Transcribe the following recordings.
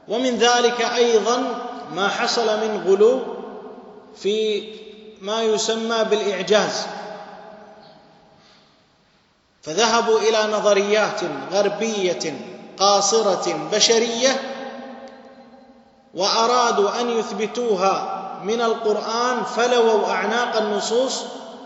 ومن ذلك أيضا ما حصل من غلو في ما يسمى بالإعجاز، فذهبوا إلى نظريات غربية قاصرة بشرية وأرادوا أن يثبتوها من القرآن، فلووا أعناق النصوص،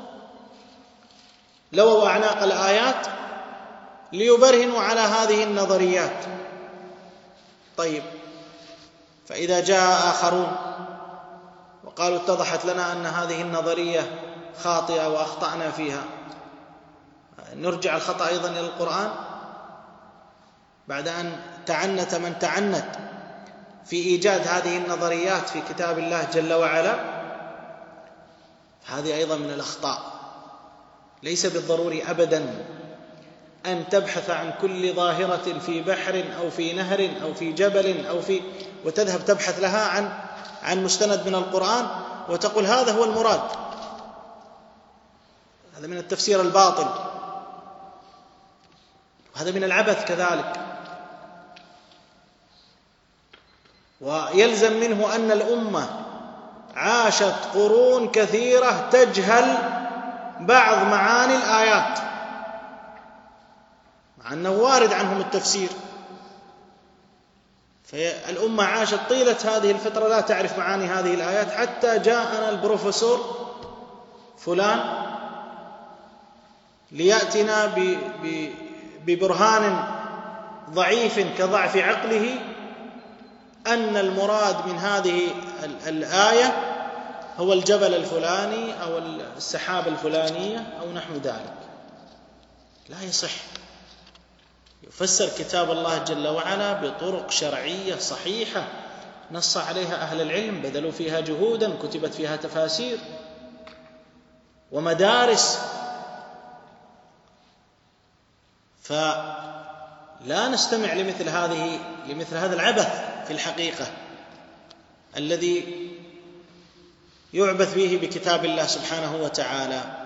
لووا أعناق الآيات ليبرهنوا على هذه النظريات. طيب، فإذا جاء آخرون وقالوا اتضحت لنا أن هذه النظرية خاطئة وأخطأنا فيها، نرجع الخطأ أيضا إلى القرآن بعد أن تعنت من تعنت في إيجاد هذه النظريات في كتاب الله جل وعلا؟ هذه أيضا من الأخطاء. ليس بالضروري أبدا أن تبحث عن كل ظاهرة في بحر أو في نهر أو في جبل وتذهب تبحث لها عن مستند من القرآن وتقول هذا هو المراد. هذا من التفسير الباطل، وهذا من العبث كذلك. ويلزم منه أن الأمة عاشت قرون كثيرة تجهل بعض معاني الآيات، مع أنه وارد عنهم التفسير. فالأمة عاشت طيلة هذه الفترة لا تعرف معاني هذه الآيات، حتى جاءنا البروفيسور فلان ليأتنا ببرهان ضعيف كضعف عقله أن المراد من هذه الآية هو الجبل الفلاني أو السحاب الفلانية أو نحو ذلك. لا يصح. يفسر كتاب الله جل وعلا بطرق شرعية صحيحة نص عليها أهل العلم، بذلوا فيها جهودا، كتبت فيها تفاسير ومدارس. فلا نستمع لمثل هذا العبث في الحقيقة الذي يعبث به بكتاب الله سبحانه وتعالى.